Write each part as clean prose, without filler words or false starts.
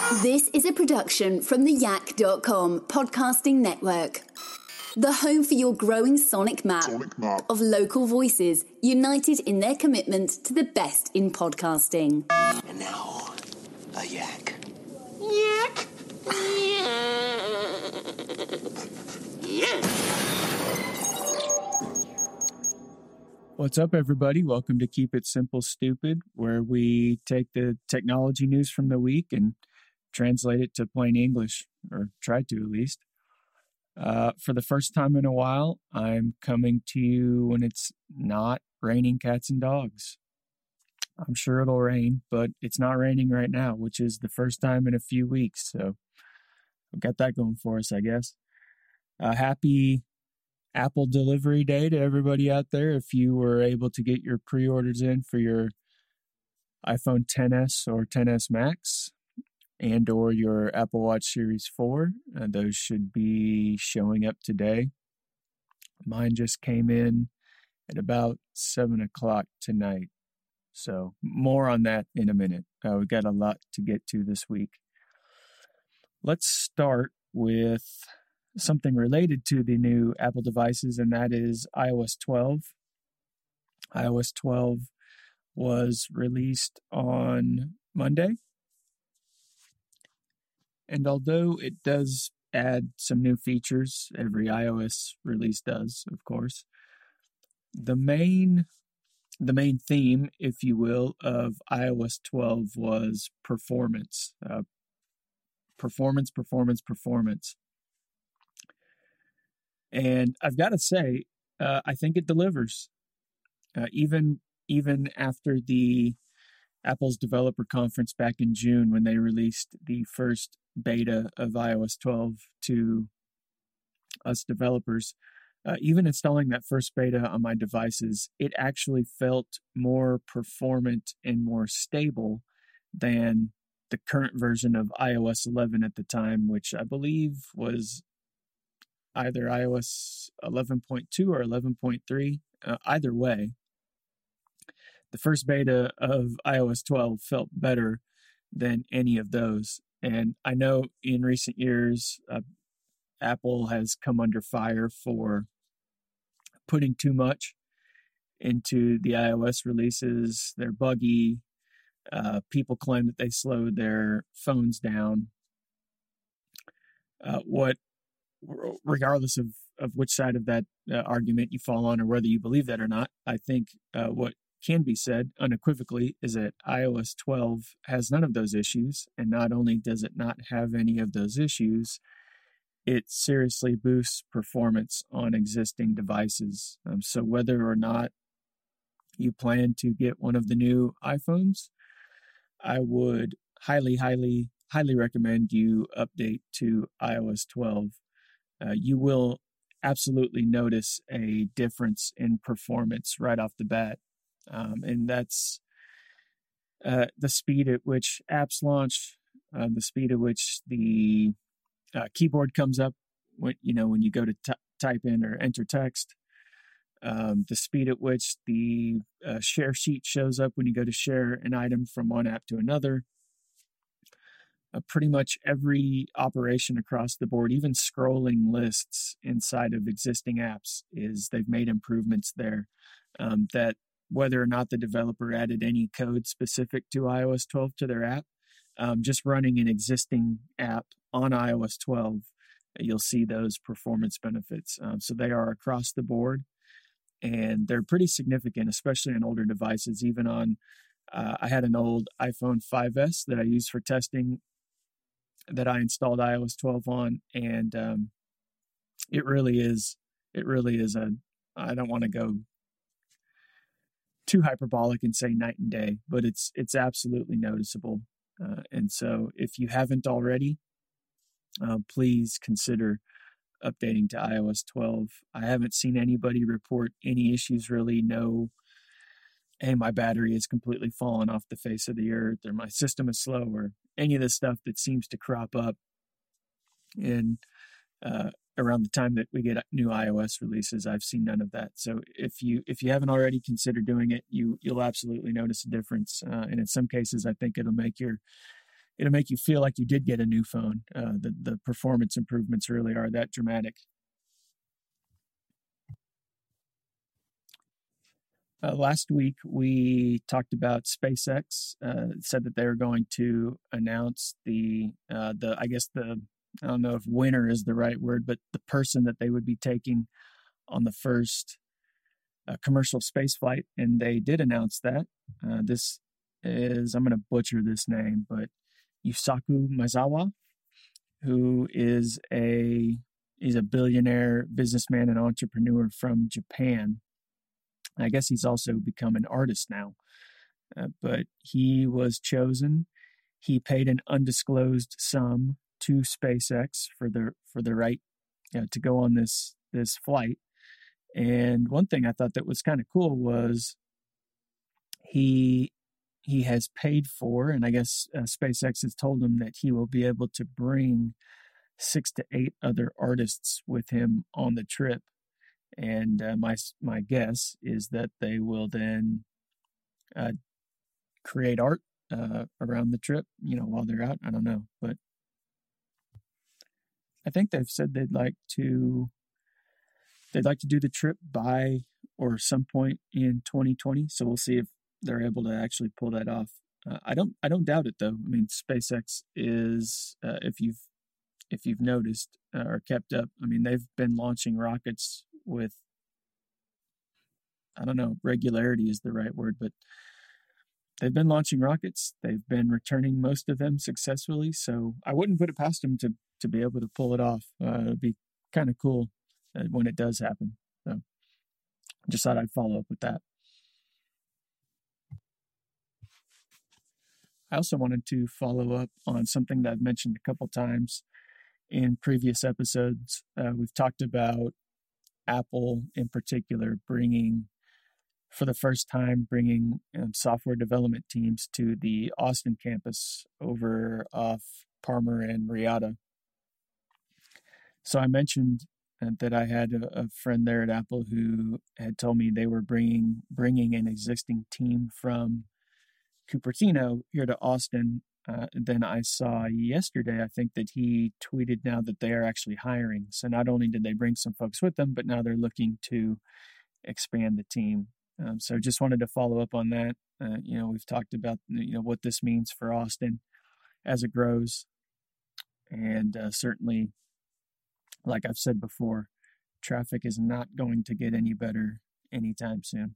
This is a production from the Yak.com podcasting network. The home for your growing sonic map of local voices united in their commitment to the best in podcasting. And now, a yak. Yak. Yak. What's up, everybody? Welcome to Keep It Simple Stupid, where we take the technology news from the week and translate it to plain English, or try to at least. For the first time in a while, I'm coming to you when it's not raining cats and dogs. I'm sure it'll rain, but it's not raining right now, which is the first time in a few weeks. So we've got that going for us, I guess. Happy Apple delivery day to everybody out there. If you were able to get your pre-orders in for your iPhone XS or XS Max and or your Apple Watch Series 4, those should be showing up today. Mine just came in at about 7 o'clock tonight. So more on that in a minute. We've got a lot to get to this week. Let's start with something related to the new Apple devices, and that is iOS 12. iOS 12 was released on Monday. And although it does add some new features, every iOS release does, of course, the main theme, if you will, of iOS 12 was performance. Performance. And I've got to say, I think it delivers. Even after the Apple's developer conference back in June, when they released the first beta of iOS 12 to us developers, even installing that first beta on my devices, it actually felt more performant and more stable than the current version of iOS 11 at the time, which I believe was either iOS 11.2 or 11.3. Either way, the first beta of iOS 12 felt better than any of those. And I know in recent years, Apple has come under fire for putting too much into the iOS releases. They're buggy. People claim that they slowed their phones down. Regardless of which side of that argument you fall on or whether you believe that or not, I think what can be said unequivocally is that iOS 12 has none of those issues. And not only does it not have any of those issues, it seriously boosts performance on existing devices. So whether or not you plan to get one of the new iPhones, I would highly recommend you update to iOS 12. You will absolutely notice a difference in performance right off the bat. And that's the speed at which apps launch, the speed at which the keyboard comes up when you go to type in or enter text, the speed at which the share sheet shows up when you go to share an item from one app to another. Pretty much every operation across the board, even scrolling lists inside of existing apps, they've made improvements there that whether or not the developer added any code specific to iOS 12 to their app, just running an existing app on iOS 12, you'll see those performance benefits. So they are across the board, and they're pretty significant, especially on older devices. Even on, I had an old iPhone 5S that I used for testing that I installed iOS 12 on, and it really is I don't want to go too hyperbolic and say night and day, but it's absolutely noticeable. And so if you haven't already, please consider updating to iOS 12. I haven't seen anybody report any issues really. No, hey, my battery is completely fallen off the face of the earth, or my system is slow, or any of the stuff that seems to crop up in around the time that we get new iOS releases. I've seen none of that. So if you haven't already considered doing it, you'll absolutely notice a difference. And in some cases, I think it'll make your it'll make you feel like you did get a new phone. The performance improvements really are that dramatic. Last week, we talked about SpaceX. Said that they were going to announce I don't know if winner is the right word, but the person that they would be taking on the first commercial space flight. And they did announce that. This is, I'm going to butcher this name, but Yusaku Maezawa, who is he's a billionaire businessman and entrepreneur from Japan. I guess he's also become an artist now, but he was chosen. He paid an undisclosed sum to SpaceX for the right to go on this flight. And one thing I thought that was kind of cool was he has paid for, and I guess SpaceX has told him that he will be able to bring 6 to 8 other artists with him on the trip. And my guess is that they will then create art around the trip, while they're out. I don't know, but I think they've said they'd like to do the trip by or some point in 2020. So we'll see if they're able to actually pull that off. I don't doubt it though. I mean, SpaceX is if you've noticed or kept up, I mean, they've been launching rockets with, I don't know, regularity is the right word, but they've been launching rockets. They've been returning most of them successfully. So I wouldn't put it past them to be able to pull it off. It'd be kind of cool when it does happen. So just thought I'd follow up with that. I also wanted to follow up on something that I've mentioned a couple times in previous episodes. We've talked about Apple in particular for the first time bringing software development teams to the Austin campus over off Parmer and Riata. So I mentioned that I had a friend there at Apple who had told me they were bringing an existing team from Cupertino here to Austin. Then I saw yesterday, I think that he tweeted now that they are actually hiring. So not only did they bring some folks with them, but now they're looking to expand the team. So just wanted to follow up on that. We've talked about, what this means for Austin as it grows. And certainly, like I've said before, traffic is not going to get any better anytime soon.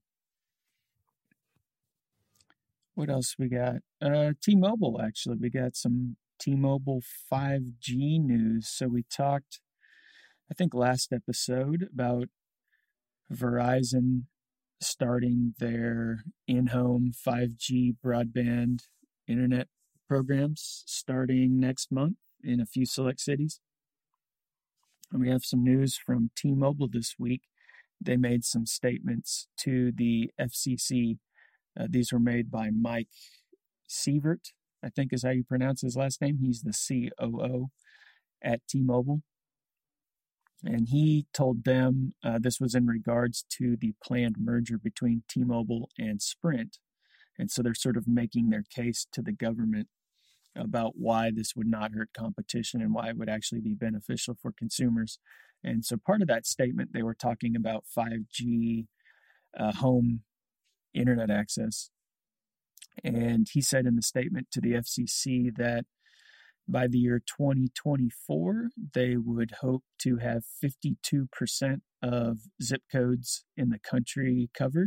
What else we got? T-Mobile, actually. We got some T-Mobile 5G news. So we talked, I think last episode, about Verizon starting their in-home 5G broadband internet programs starting next month in a few select cities. And we have some news from T-Mobile this week. They made some statements to the FCC. These were made by Mike Sievert, I think is how you pronounce his last name. He's the COO at T-Mobile. And he told them this was in regards to the planned merger between T-Mobile and Sprint. And so they're sort of making their case to the government about why this would not hurt competition and why it would actually be beneficial for consumers. And so part of that statement, they were talking about 5G home internet access. And he said in the statement to the FCC that by the year 2024, they would hope to have 52% of zip codes in the country covered.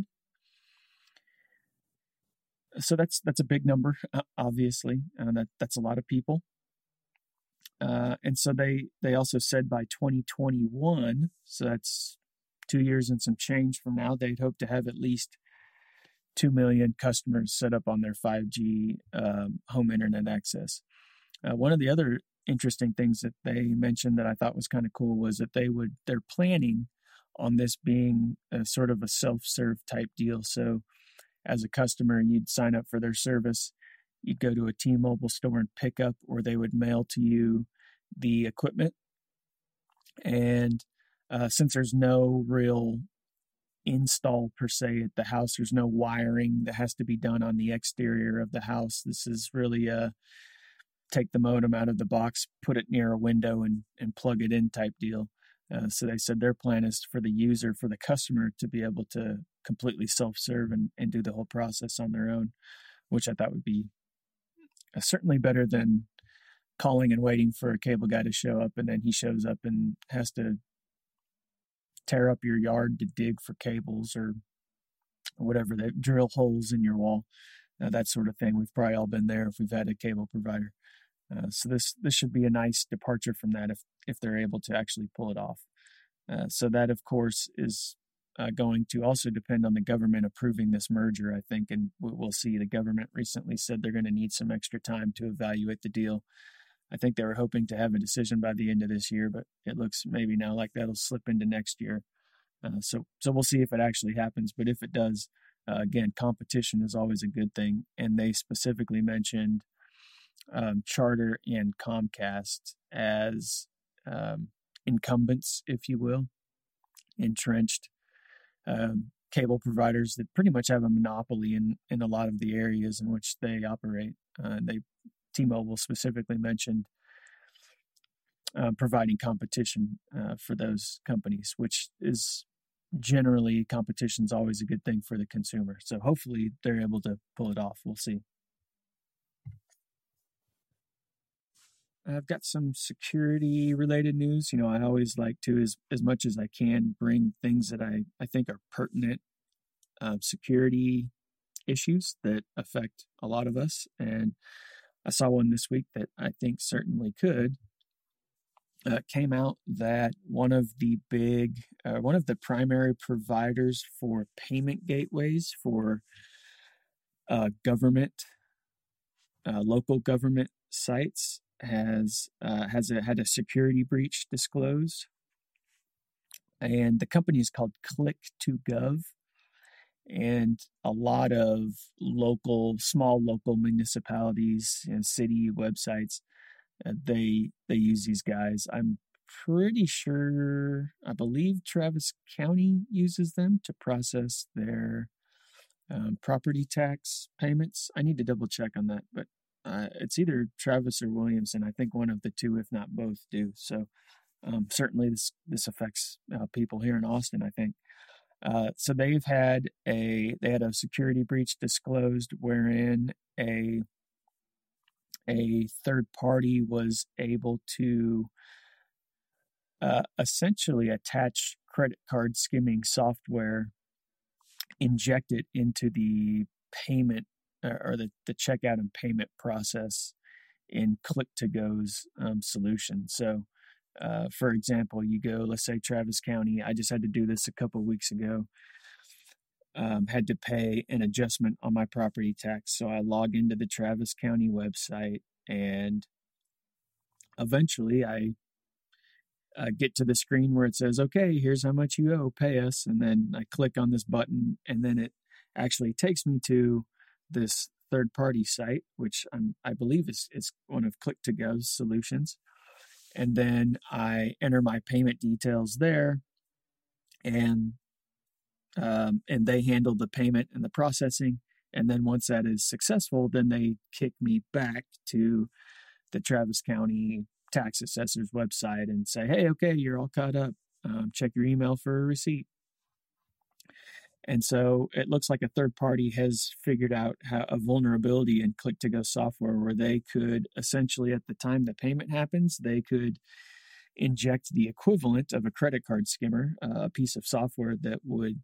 So that's a big number, obviously. That's a lot of people. And so they also said by 2021, so that's 2 years and some change from now, they'd hope to have at least 2 million customers set up on their 5G home internet access. One of the other interesting things that they mentioned that I thought was kind of cool was that they're planning on this being a sort of a self-serve type deal. So as a customer, you'd sign up for their service, you'd go to a T-Mobile store and pick up, or they would mail to you the equipment. And since there's no real install per se at the house, there's no wiring that has to be done on the exterior of the house. This is really take the modem out of the box, put it near a window, and plug it in type deal. So they said their plan is for the user, for the customer, to be able to completely self-serve and do the whole process on their own, which I thought would be certainly better than calling and waiting for a cable guy to show up, and then he shows up and has to tear up your yard to dig for cables or whatever, they drill holes in your wall, that sort of thing. We've probably all been there if we've had a cable provider. So this should be a nice departure from that if they're able to actually pull it off. So that, of course, is going to also depend on the government approving this merger, I think, and we'll see. The government recently said they're going to need some extra time to evaluate the deal. I think they were hoping to have a decision by the end of this year, but it looks maybe now like that'll slip into next year. So we'll see if it actually happens. But if it does, again, competition is always a good thing. And they specifically mentioned Charter and Comcast as incumbents, if you will, entrenched cable providers that pretty much have a monopoly in a lot of the areas in which they operate. T-Mobile specifically mentioned providing competition for those companies, which is generally, competition is always a good thing for the consumer. So hopefully they're able to pull it off. We'll see. I've got some security related news. I always like to, as much as I can, bring things that I think are pertinent security issues that affect a lot of us. And I saw one this week that I think certainly could. Came out that one of the primary providers for payment gateways for local government sites has had a security breach disclosed, and the company is called Click2Gov, and a lot of small local municipalities and city websites, they use these guys. I'm pretty sure, I believe Travis County uses them to process their property tax payments. I need to double check on that, but it's either Travis or Williamson. I think one of the two, if not both, do. So certainly this affects people here in Austin, I think. So they had a security breach disclosed wherein a third party was able to essentially attach credit card skimming software, inject it into the payment or the checkout and payment process in Click2Go's solution. So, for example, you go, let's say Travis County. I just had to do this a couple of weeks ago. Had to pay an adjustment on my property tax. So I log into the Travis County website, and eventually I get to the screen where it says, okay, here's how much you owe, pay us. And then I click on this button, and then it actually takes me to this third-party site, which I believe is one of Click2Gov's solutions. And then I enter my payment details there, and they handle the payment and the processing. And then once that is successful, then they kick me back to the Travis County tax assessor's website and say, hey, okay, you're all caught up. Check your email for a receipt. And so it looks like a third party has figured out a vulnerability in Click2Go software where they could essentially, at the time the payment happens, they could inject the equivalent of a credit card skimmer, a piece of software that would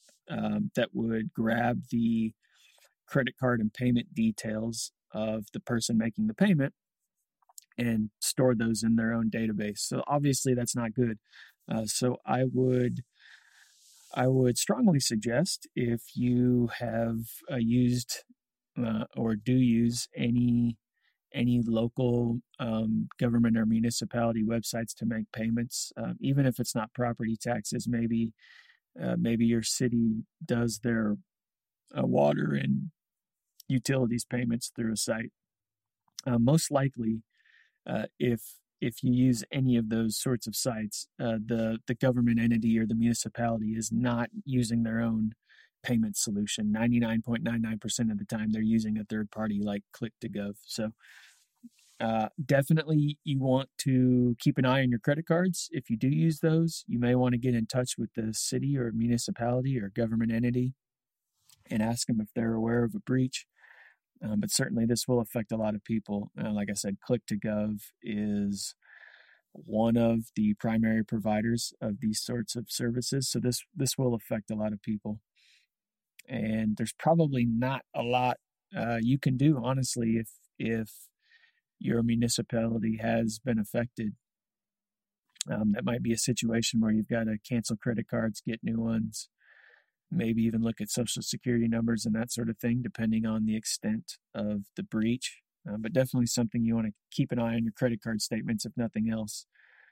grab the credit card and payment details of the person making the payment and store those in their own database. So obviously that's not good. So I would strongly suggest, if you have used or do use any local government or municipality websites to make payments, even if it's not property taxes, maybe your city does their water and utilities payments through a site. Most likely, if you use any of those sorts of sites, the government entity or the municipality is not using their own payment solution. 99.99% of the time, they're using a third party like Click2Gov. So Definitely, you want to keep an eye on your credit cards. If you do use those, you may want to get in touch with the city or municipality or government entity and ask them if they're aware of a breach. But certainly, this will affect a lot of people. Like I said, Click2Gov is one of the primary providers of these sorts of services. So this will affect a lot of people. And there's probably not a lot you can do, honestly, if your municipality has been affected. That might be a situation where you've got to cancel credit cards, get new ones, maybe even look at social security numbers and that sort of thing, depending on the extent of the breach. But definitely something you want to keep an eye on your credit card statements, if nothing else.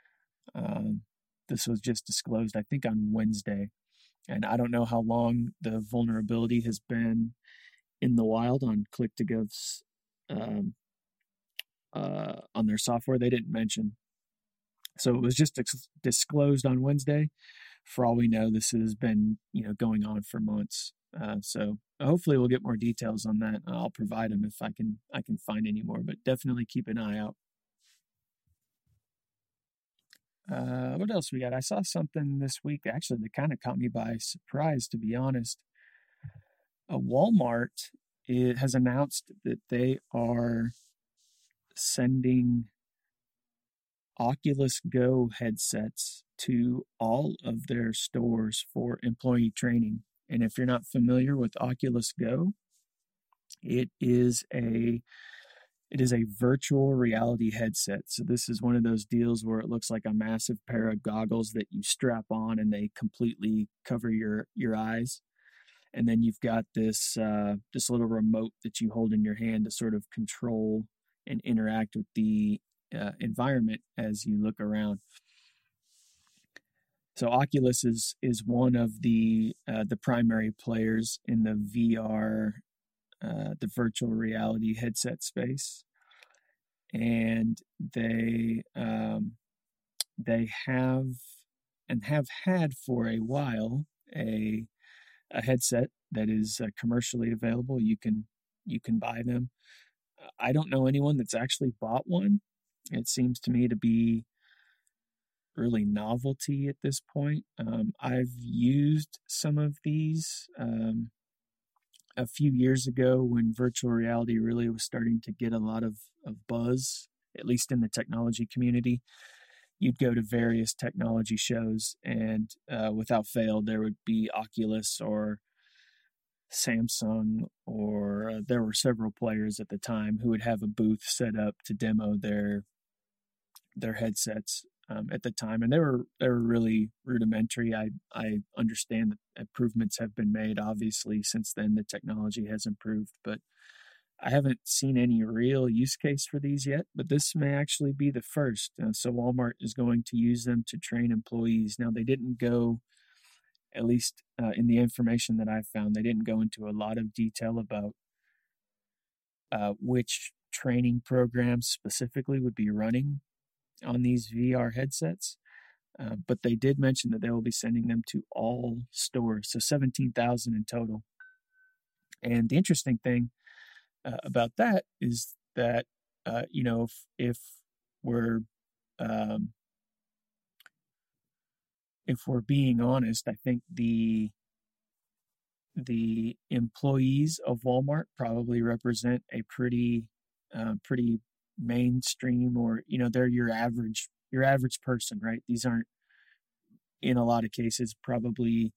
This was just disclosed, I think, on Wednesday. And I don't know how long the vulnerability has been in the wild on Click2Gov's on their software. They didn't mention. So it was just disclosed on Wednesday. For all we know, this has been going on for months. So hopefully we'll get more details on that. I'll provide them if I can find any more. But definitely keep an eye out. What else we got? I saw something this week actually that kind of caught me by surprise, to be honest. Walmart has announced that they are sending Oculus Go headsets to all of their stores for employee training. And if you're not familiar with Oculus Go, it is a virtual reality headset. So this is one of those deals where it looks like a massive pair of goggles that you strap on and they completely cover your eyes. And then you've got this little remote that you hold in your hand to sort of control and interact with the environment as you look around. So Oculus is one of the primary players in the VR, the virtual reality headset space, and they have had for a while a headset that is commercially available. You can buy them. I don't know anyone that's actually bought one. It seems to me to be early novelty at this point. I've used some of these a few years ago when virtual reality really was starting to get a lot of buzz, at least in the technology community. You'd go to various technology shows and without fail, there would be Oculus or Samsung, or there were several players at the time who would have a booth set up to demo their headsets at the time, and they were really rudimentary. I understand that improvements have been made, obviously, since then. The technology has improved, but I haven't seen any real use case for these yet, but this may actually be the first. So Walmart is going to use them to train employees. Now, they didn't go, at least in the information that I found, they didn't go into a lot of detail about which training programs specifically would be running on these VR headsets. But they did mention that they will be sending them to all stores, so 17,000 in total. And the interesting thing about that is that, if we're being honest, I think the employees of Walmart probably represent a pretty mainstream, or they're your average person, right? These aren't, in a lot of cases, probably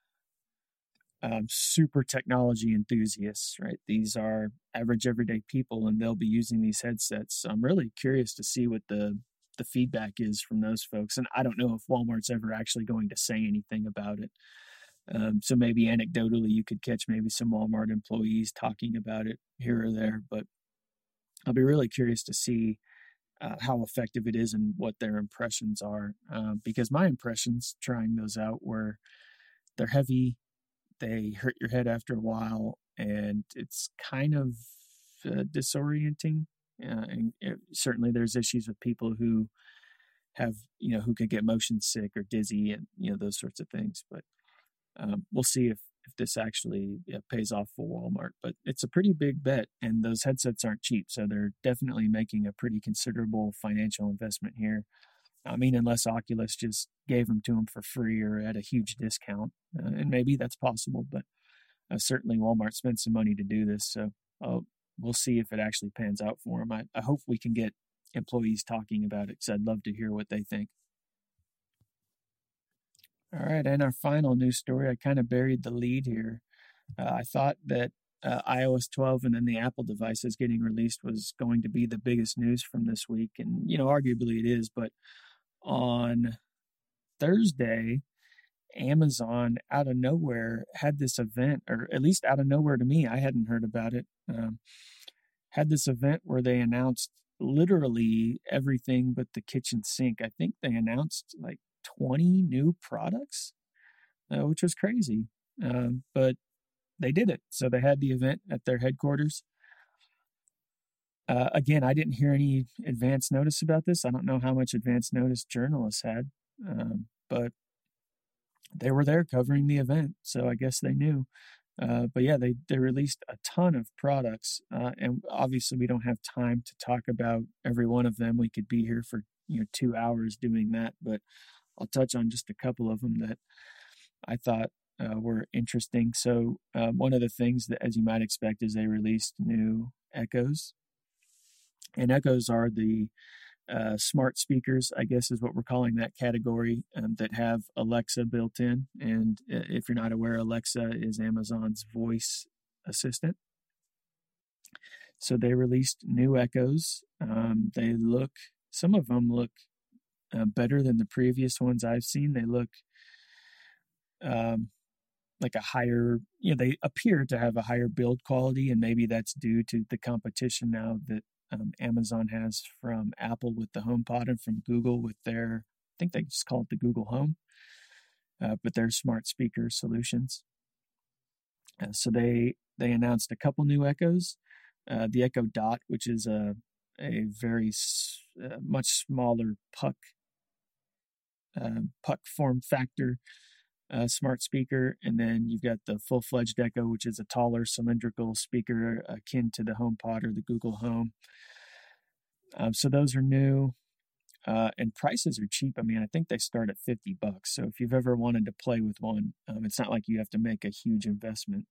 super technology enthusiasts, right? These are average everyday people, and they'll be using these headsets. So I'm really curious to see what the feedback is from those folks. And I don't know if Walmart's ever actually going to say anything about it. So maybe anecdotally you could catch maybe some Walmart employees talking about it here or there, but I'll be really curious to see how effective it is and what their impressions are, because my impressions trying those out were they're heavy, they hurt your head after a while, and it's kind of disorienting. And certainly there's issues with people who have, who could get motion sick or dizzy and, those sorts of things. But we'll see if this actually pays off for Walmart. But it's a pretty big bet, and those headsets aren't cheap, so they're definitely making a pretty considerable financial investment here. I mean, unless Oculus just gave them to them for free or at a huge discount, and maybe that's possible, but certainly Walmart spent some money to do this, so we'll see if it actually pans out for them. I hope we can get employees talking about it, because I'd love to hear what they think. All right, and our final news story, I kind of buried the lead here. I thought that iOS 12 and then the Apple devices getting released was going to be the biggest news from this week, and arguably it is, but on Thursday, Amazon out of nowhere had this event, or at least out of nowhere to me, I hadn't heard about it, had this event where they announced literally everything but the kitchen sink. I think they announced like 20 new products, which was crazy, but they did it. So they had the event at their headquarters. Again, I didn't hear any advance notice about this. I don't know how much advance notice journalists had, but they were there covering the event, so I guess they knew. But yeah, they released a ton of products, and obviously we don't have time to talk about every one of them. We could be here for 2 hours doing that, but I'll touch on just a couple of them that I thought were interesting. So one of the things that, as you might expect, is they released new Echoes. And Echoes are the smart speakers, I guess is what we're calling that category, that have Alexa built in. And if you're not aware, Alexa is Amazon's voice assistant. So they released new Echoes. Some of them look better than the previous ones I've seen. They look like a higher, they appear to have a higher build quality, and maybe that's due to the competition now that Amazon has from Apple with the HomePod and from Google with their, I think they just call it the Google Home, but their smart speaker solutions. So they announced a couple new Echoes. The Echo Dot, which is a very much smaller puck form factor smart speaker, and then you've got the full-fledged Echo, which is a taller cylindrical speaker akin to the HomePod or the Google Home. So those are new, and prices are cheap. I mean, I think they start at $50. So if you've ever wanted to play with one, it's not like you have to make a huge investment.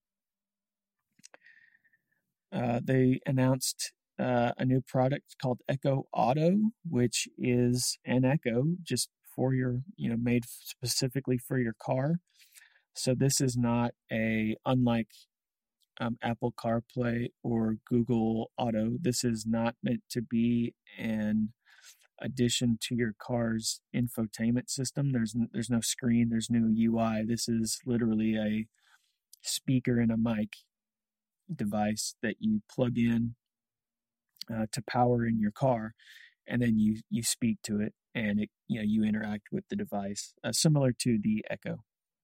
They announced a new product called Echo Auto, which is an Echo just for your, made specifically for your car. So this is not unlike Apple CarPlay or Google Auto. This is not meant to be an addition to your car's infotainment system. There's no screen, there's no UI. This is literally a speaker and a mic device that you plug in to power in your car, and then you speak to it, and it you interact with the device, similar to the Echo.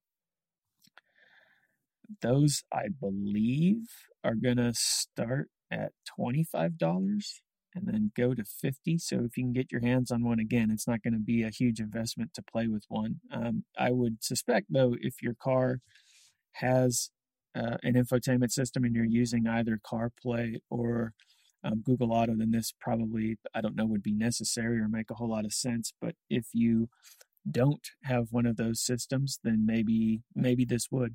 Those, I believe, are gonna start at $25 and then go to $50. So if you can get your hands on one, again, it's not going to be a huge investment to play with one. I would suspect, though, if your car has an infotainment system and you're using either CarPlay or Google Auto, then this probably, I don't know, would be necessary or make a whole lot of sense. But if you don't have one of those systems, then maybe this would.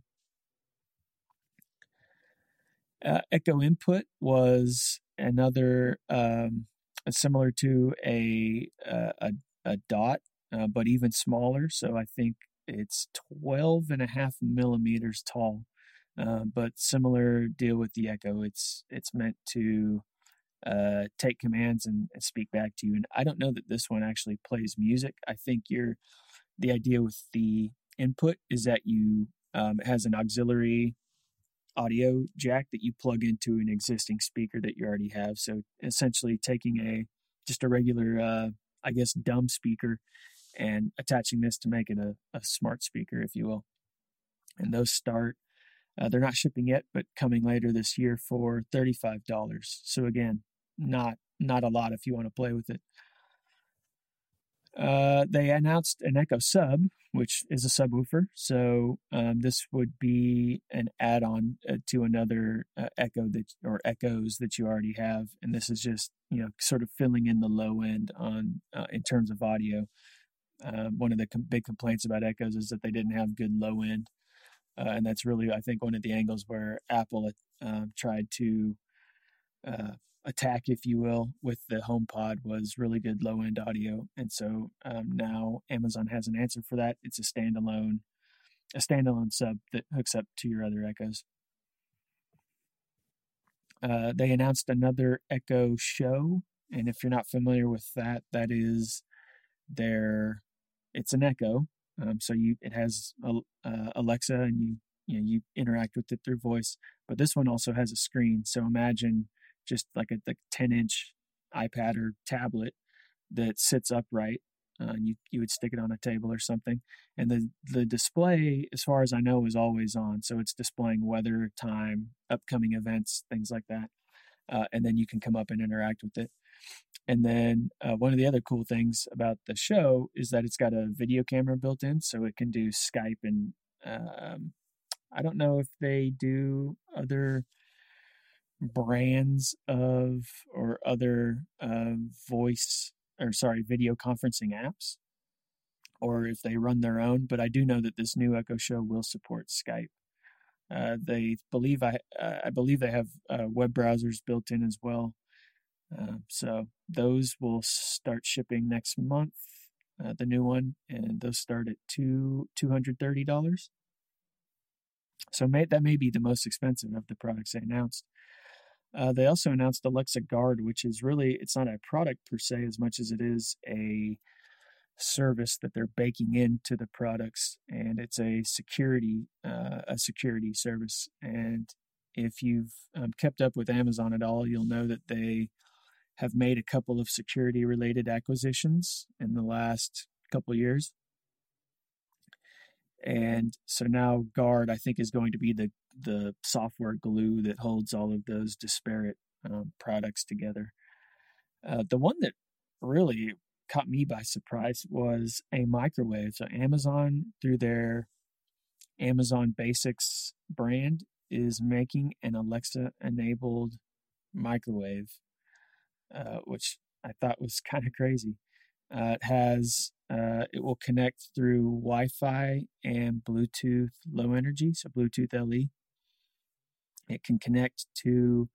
Echo Input was another similar to a Dot, but even smaller. So I think it's 12.5 millimeters tall. But similar deal with the Echo. It's meant to take commands and speak back to you. And I don't know that this one actually plays music. I think the idea with the input is that it has an auxiliary audio jack that you plug into an existing speaker that you already have. So essentially taking just a regular, I guess, dumb speaker and attaching this to make it a smart speaker, if you will. And those start, they're not shipping yet, but coming later this year for $35. So again, not a lot if you want to play with it. They announced an Echo Sub, which is a subwoofer. So this would be an add-on to another Echo or Echoes that you already have, and this is just sort of filling in the low end on in terms of audio. One of the big complaints about Echoes is that they didn't have good low end, and that's really, I think, one of the angles where Apple tried to attack, if you will, with the HomePod was really good low-end audio. And so now Amazon has an answer for that. It's a standalone sub that hooks up to your other Echoes. They announced another Echo Show, and if you're not familiar with that, that is it's an Echo. So it has Alexa, and you interact with it through voice. But this one also has a screen. So imagine just like a 10-inch iPad or tablet that sits upright. You would stick it on a table or something. And the display, as far as I know, is always on. So it's displaying weather, time, upcoming events, things like that. And then you can come up and interact with it. And then one of the other cool things about the show is that it's got a video camera built in, so it can do Skype. And I don't know if they do other brands or other video conferencing apps, or if they run their own, but I do know that this new Echo Show will support Skype. I believe they have web browsers built in as well. So those will start shipping next month, the new one, and those start at $230. So that may be the most expensive of the products they announced. They also announced Alexa Guard, which is really, it's not a product per se as much as it is a service that they're baking into the products, and it's a security service. And if you've kept up with Amazon at all, you'll know that they have made a couple of security related acquisitions in the last couple of years. And so now Guard, I think, is going to be the software glue that holds all of those disparate products together. The one that really caught me by surprise was a microwave. So Amazon, through their Amazon Basics brand, is making an Alexa-enabled microwave, which I thought was kind of crazy. It will connect through Wi-Fi and Bluetooth Low Energy, so Bluetooth LE. It can connect to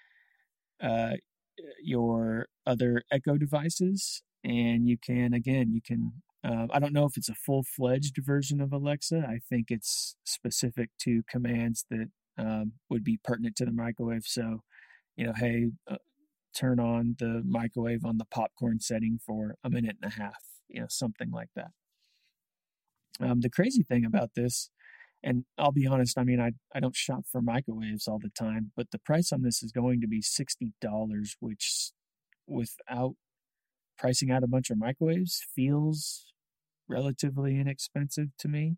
your other Echo devices, and you can. I don't know if it's a full-fledged version of Alexa. I think it's specific to commands that would be pertinent to the microwave. So, hey, turn on the microwave on the popcorn setting for a minute and a half, something like that. The crazy thing about this, and I'll be honest, I don't shop for microwaves all the time, but the price on this is going to be $60, which, without pricing out a bunch of microwaves, feels relatively inexpensive to me.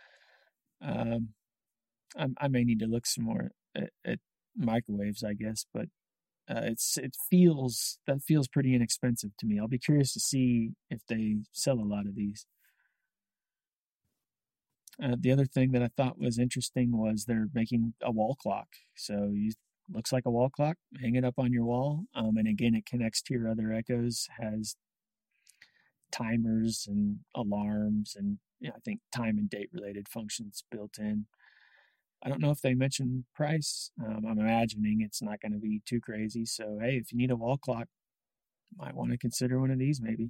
I may need to look some more at microwaves, I guess, but that feels pretty inexpensive to me. I'll be curious to see if they sell a lot of these. The other thing that I thought was interesting was they're making a wall clock. So looks like a wall clock, hang it up on your wall. And again, it connects to your other Echoes, has timers and alarms and I think time and date related functions built in. I don't know if they mentioned price. I'm imagining it's not going to be too crazy. So, hey, if you need a wall clock, might want to consider one of these maybe.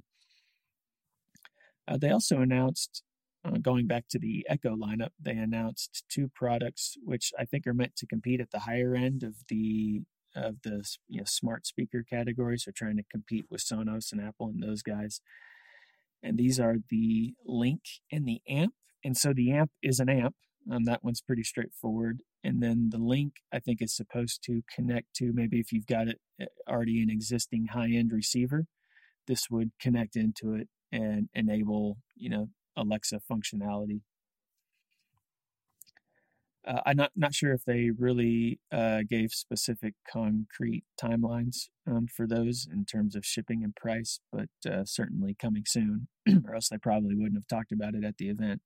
They also announced, going back to the Echo lineup, they announced two products which I think are meant to compete at the higher end of the smart speaker category. So trying to compete with Sonos and Apple and those guys. And these are the Link and the Amp. And so the Amp is an amp. That one's pretty straightforward. And then the Link, I think, is supposed to connect to, maybe if you've got it already an existing high-end receiver, this would connect into it and enable, Alexa functionality. I'm not sure if they really gave specific concrete timelines for those in terms of shipping and price, but certainly coming soon, or else they probably wouldn't have talked about it at the event.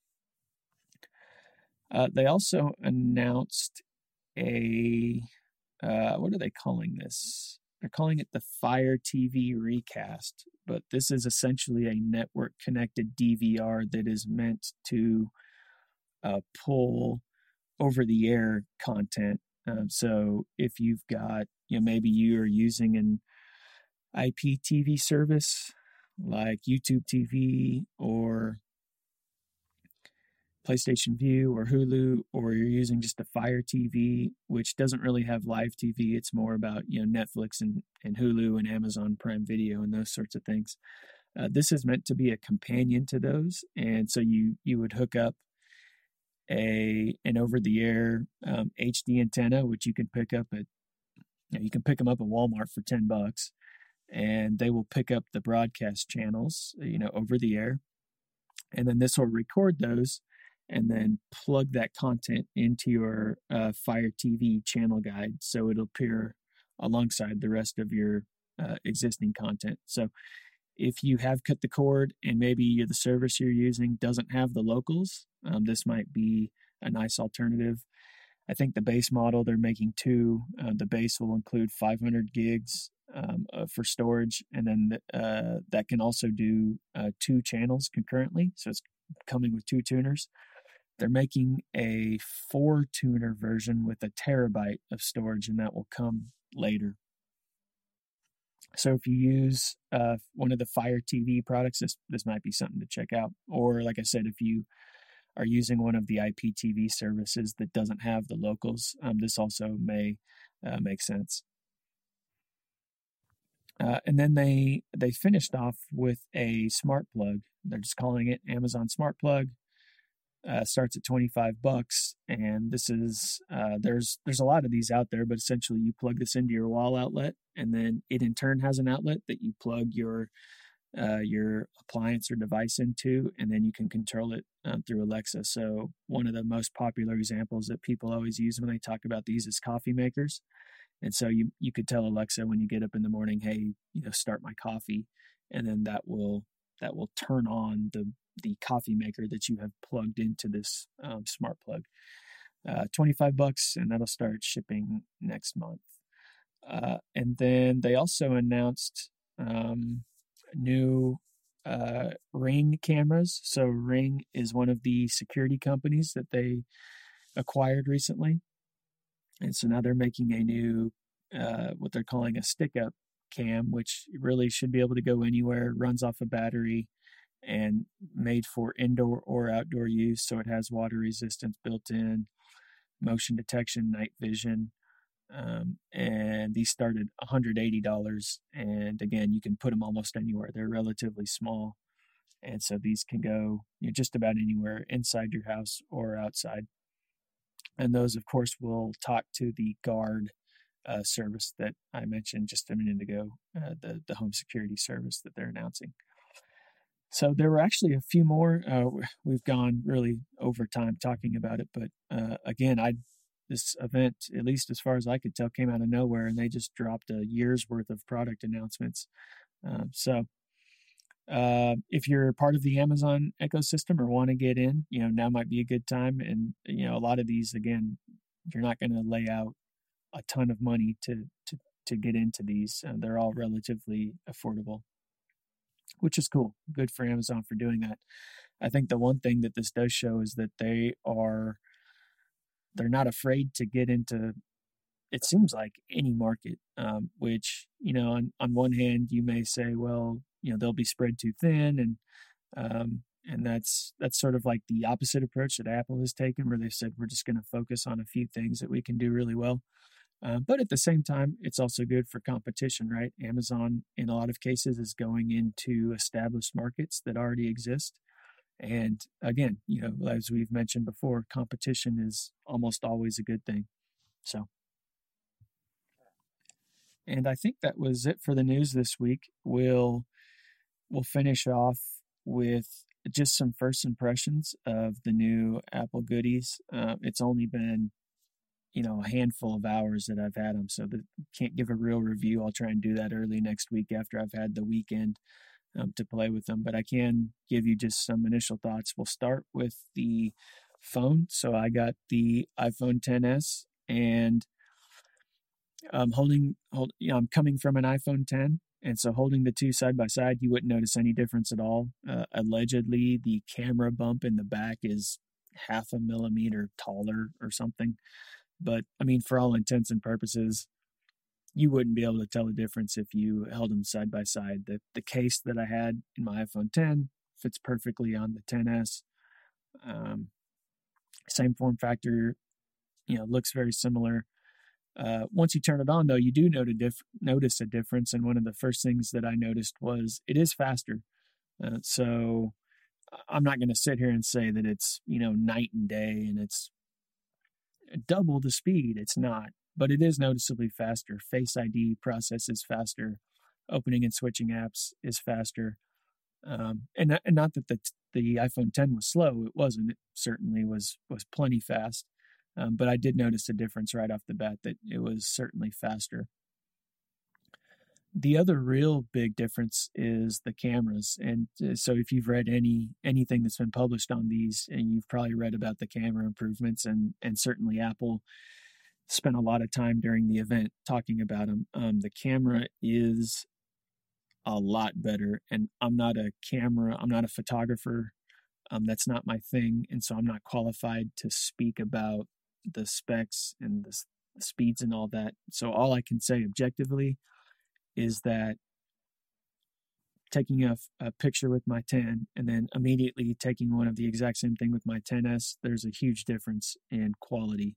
They also announced what are they calling this? They're calling it the Fire TV Recast, but this is essentially a network-connected DVR that is meant to pull over-the-air content. So if you've got, maybe you are using an IPTV service like YouTube TV or PlayStation Vue or Hulu, or you're using just a Fire TV, which doesn't really have live TV. It's more about, Netflix and Hulu and Amazon Prime Video and those sorts of things. This is meant to be a companion to those. And so you would hook up an over-the-air HD antenna, which you can pick up you can pick them up at Walmart for $10, and they will pick up the broadcast channels, over the air. And then this will record those and then plug that content into your Fire TV channel guide, so it'll appear alongside the rest of your existing content. So if you have cut the cord and maybe the service you're using doesn't have the locals, this might be a nice alternative. I think the base model, they're making two. The base will include 500 gigs for storage, and then that can also do 2 channels concurrently. So it's coming with 2 tuners. They're making a 4-tuner version with a terabyte of storage, and that will come later. So if you use one of the Fire TV products, this might be something to check out. Or like I said, if you are using one of the IPTV services that doesn't have the locals, this also may make sense. And then they finished off with a smart plug. They're just calling it Amazon Smart Plug. Starts at $25, and this is there's a lot of these out there, but essentially you plug this into your wall outlet, and then it in turn has an outlet that you plug your appliance or device into, and then you can control it through Alexa. So one of the most popular examples that people always use when they talk about these is coffee makers. And so you could tell Alexa when you get up in the morning, hey, start my coffee, and then that will turn on the coffee maker that you have plugged into this smart plug. $25, and that'll start shipping next month. And then they also announced new Ring cameras. So Ring is one of the security companies that they acquired recently. And so now they're making a new, what they're calling a stick-up cam, which really should be able to go anywhere, runs off a battery, and made for indoor or outdoor use. So it has water resistance built in, motion detection, night vision. And these start at $180. And again, you can put them almost anywhere. They're relatively small. And so these can go just about anywhere inside your house or outside. And those, of course, will talk to the Guard service that I mentioned just a minute ago, the home security service that they're announcing. So there were actually a few more. We've gone really over time talking about it, but again, this event, at least as far as I could tell, came out of nowhere, and they just dropped a year's worth of product announcements. So if you're part of the Amazon ecosystem or want to get in, now might be a good time. And a lot of these, again, you're not going to lay out a ton of money to get into these. They're all relatively affordable, which is cool. Good for Amazon for doing that. I think the one thing that this does show is that they're not afraid to get into, it seems like, any market, which, on one hand, you may say, well, they'll be spread too thin. And that's sort of like the opposite approach that Apple has taken, where they've said, we're just going to focus on a few things that we can do really well. But at the same time, it's also good for competition, right? Amazon, in a lot of cases, is going into established markets that already exist. And again, as we've mentioned before, competition is almost always a good thing. So, and I think that was it for the news this week. We'll finish off with just some first impressions of the new Apple goodies. It's only been, a handful of hours that I've had them, so can't give a real review. I'll try and do that early next week after I've had the weekend to play with them, but I can give you just some initial thoughts. We'll start with the phone. So I got the iPhone XS, and I'm coming from an iPhone 10, and so holding the two side by side, you wouldn't notice any difference at all. Allegedly, the camera bump in the back is 0.5 millimeter taller or something, but I mean, for all intents and purposes, you wouldn't be able to tell the difference if you held them side by side. The case that I had in my iPhone 10 fits perfectly on the XS. Same form factor, looks very similar. Once you turn it on, though, you do notice a difference. And one of the first things that I noticed was it is faster. So I'm not going to sit here and say that it's, night and day and it's double the speed. It's not, but it is noticeably faster. Face ID process is faster. Opening and switching apps is faster. And not that the iPhone 10 was slow. It wasn't. It certainly was plenty fast. But I did notice a difference right off the bat that it was certainly faster. The other real big difference is the cameras. And so if you've read anything that's been published on these, and you've probably read about the camera improvements, and certainly Apple spent a lot of time during the event talking about them. The camera is a lot better, and I'm not a photographer. That's not my thing, and so I'm not qualified to speak about the specs and the speeds and all that. So all I can say objectively is that taking a picture with my 10 and then immediately taking one of the exact same thing with my 10S, there's a huge difference in quality.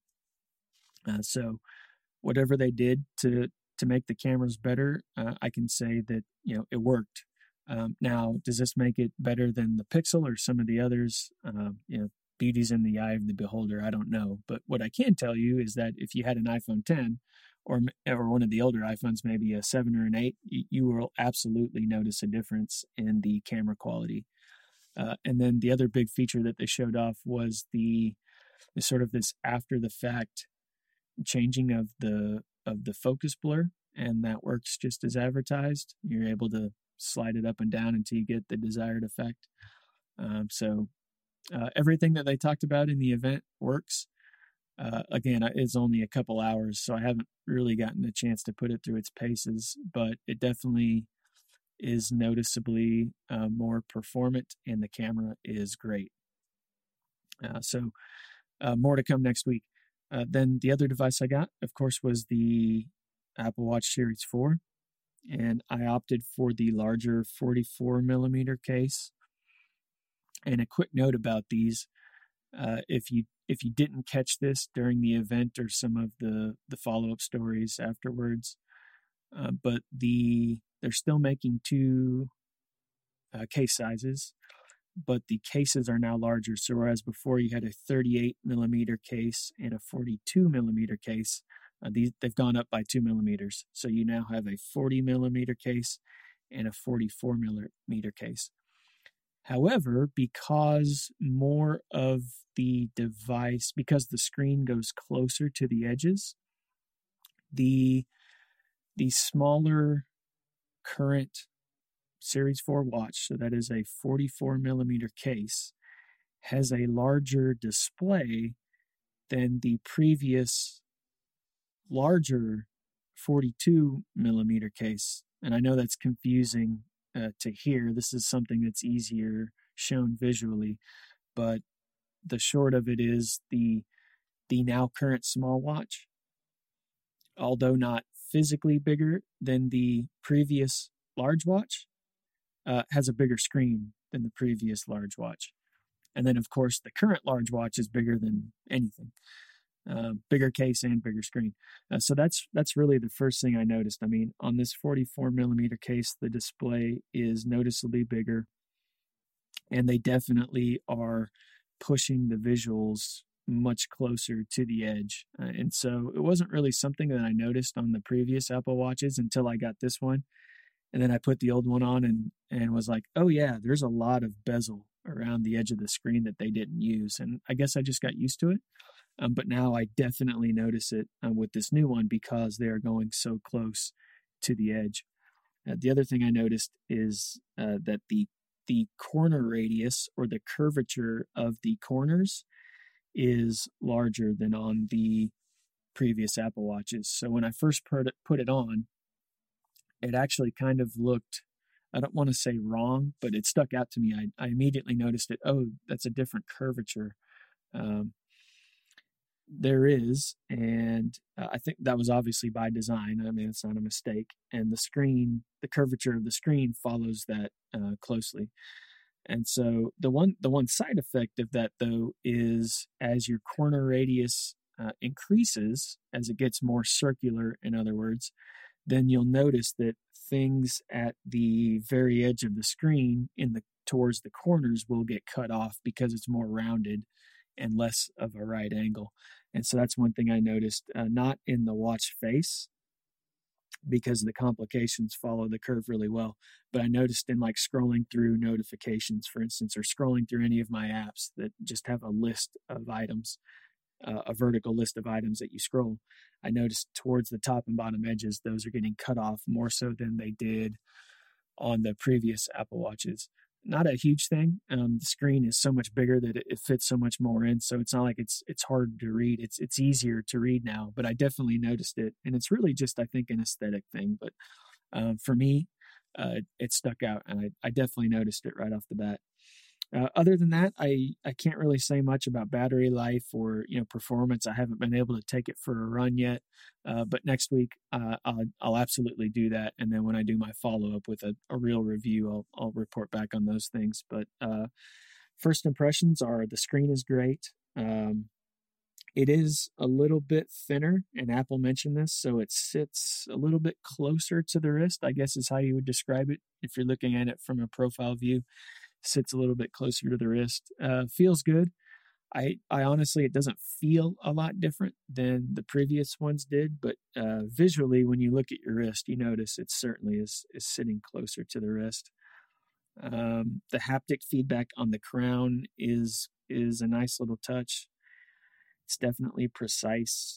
So whatever they did to make the cameras better, I can say that, it worked. Now, does this make it better than the Pixel or some of the others? Beauty's in the eye of the beholder. I don't know. But what I can tell you is that if you had an iPhone 10 or one of the older iPhones, maybe a 7 or an 8, you will absolutely notice a difference in the camera quality. And then the other big feature that they showed off was the sort of this after the fact changing of the focus blur, and that works just as advertised. You're able to slide it up and down until you get the desired effect. So everything that they talked about in the event works. Again, it's only a couple hours, so I haven't really gotten a chance to put it through its paces, but it definitely is noticeably more performant, and the camera is great. So more to come next week. Then the other device I got, of course, was the Apple Watch Series 4, and I opted for the larger 44 millimeter case. And a quick note about these, if you didn't catch this during the event or some of the follow-up stories afterwards, but they're still making two case sizes, but the cases are now larger. So whereas before you had a 38 millimeter case and a 42 millimeter case, they've gone up by 2 millimeters. So you now have a 40 millimeter case and a 44 millimeter case. However, because more of the device, because the screen goes closer to the edges, the smaller current Series 4 watch, so that is a 44 millimeter case, has a larger display than the previous larger 42 millimeter case. And I know that's confusing to hear. This is something that's easier shown visually, but the short of it is the now current small watch, although not physically bigger than the previous large watch, has a bigger screen than the previous large watch. And then, of course, the current large watch is bigger than anything. Bigger case and bigger screen. So that's really the first thing I noticed. I mean, on this 44 millimeter case, the display is noticeably bigger, and they definitely are pushing the visuals much closer to the edge. And so it wasn't really something that I noticed on the previous Apple Watches until I got this one. And then I put the old one on and was like, oh yeah, there's a lot of bezel around the edge of the screen that they didn't use. And I guess I just got used to it. But now I definitely notice it with this new one because they are going so close to the edge. The other thing I noticed is that the corner radius, or the curvature of the corners, is larger than on the previous Apple Watches. So when I first put it on, it actually kind of looked, I don't want to say wrong, but it stuck out to me. I immediately noticed it. Oh, that's a different curvature. There is, and I think that was obviously by design. I mean, it's not a mistake. And the curvature of the screen follows that closely. And so the one side effect of that, though, is as your corner radius increases, as it gets more circular, in other words, then you'll notice that things at the very edge of the screen towards the corners will get cut off because it's more rounded and less of a right angle. And so that's one thing I noticed, not in the watch face, because the complications follow the curve really well, but I noticed in like scrolling through notifications, for instance, or scrolling through any of my apps that just have a list of items, a vertical list of items that you scroll. I noticed towards the top and bottom edges, those are getting cut off more so than they did on the previous Apple Watches. Not a huge thing. The screen is so much bigger that it fits so much more in. So it's not like it's hard to read. It's easier to read now, but I definitely noticed it. And it's really just, I think, an aesthetic thing. But for me, it stuck out, and I definitely noticed it right off the bat. Other than that, I can't really say much about battery life or performance. I haven't been able to take it for a run yet, but next week I'll absolutely do that. And then when I do my follow up with a real review, I'll report back on those things. But first impressions are the screen is great. It is a little bit thinner, and Apple mentioned this, so it sits a little bit closer to the wrist, I guess is how you would describe it if you're looking at it from a profile view. Sits a little bit closer to the wrist. Feels good. I honestly, it doesn't feel a lot different than the previous ones did, but visually, when you look at your wrist, you notice it certainly is sitting closer to the wrist. The haptic feedback on the crown is a nice little touch. It's definitely precise.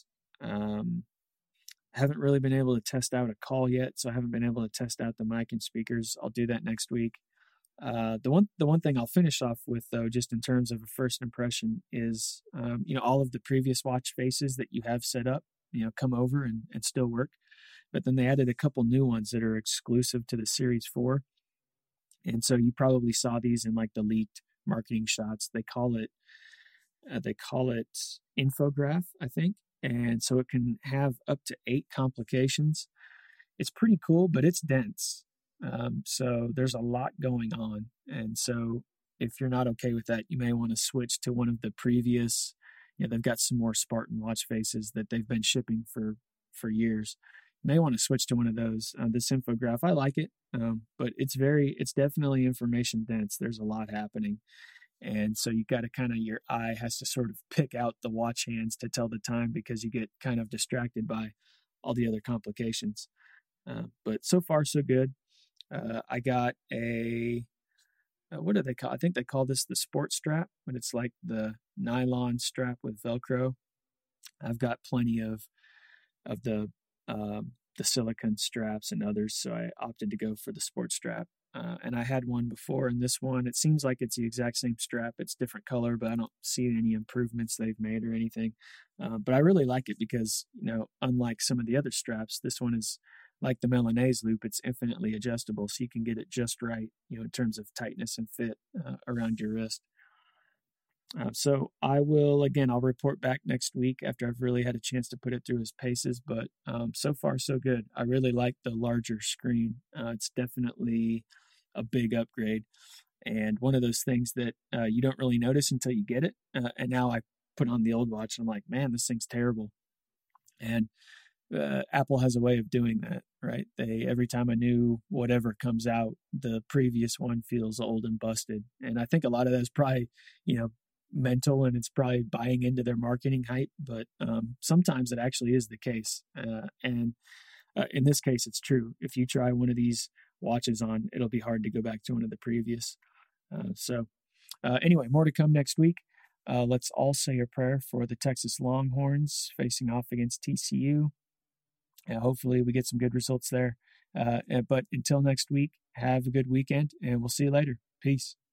Haven't really been able to test out a call yet, so I haven't been able to test out the mic and speakers. I'll do that next week. The one thing I'll finish off with, though, just in terms of a first impression, is all of the previous watch faces that you have set up, come over and still work, but then they added a couple new ones that are exclusive to the Series 4, and so you probably saw these in like the leaked marketing shots. They call it infograph, I think, and so it can have up to 8 complications. It's pretty cool, but it's dense. So there's a lot going on. And so if you're not okay with that, you may want to switch to one of the previous, they've got some more Spartan watch faces that they've been shipping for years. You may want to switch to one of those. This infograph, I like it, but it's definitely information dense. There's a lot happening. And so you got to your eye has to sort of pick out the watch hands to tell the time, because you get kind of distracted by all the other complications. But so far, so good. I got what do they call? I think they call this the sport strap, but it's like the nylon strap with Velcro. I've got plenty of the silicone straps and others, so I opted to go for the sport strap. And I had one before, and this one, it seems like it's the exact same strap. It's different color, but I don't see any improvements they've made or anything. But I really like it because, unlike some of the other straps, this one is like the Milanese loop. It's infinitely adjustable, so you can get it just right, in terms of tightness and fit around your wrist. So I'll report back next week after I've really had a chance to put it through its paces, but so far so good. I really like the larger screen. It's definitely a big upgrade, and one of those things that you don't really notice until you get it. And now I put on the old watch and I'm like, man, this thing's terrible. And Apple has a way of doing that, right? Every time a new whatever comes out, the previous one feels old and busted. And I think a lot of that is probably, mental, and it's probably buying into their marketing hype, but sometimes it actually is the case. And in this case, it's true. If you try one of these watches on, it'll be hard to go back to one of the previous. So Anyway, more to come next week. Let's all say a prayer for the Texas Longhorns facing off against TCU. Hopefully we get some good results there. But until next week, have a good weekend, and we'll see you later. Peace.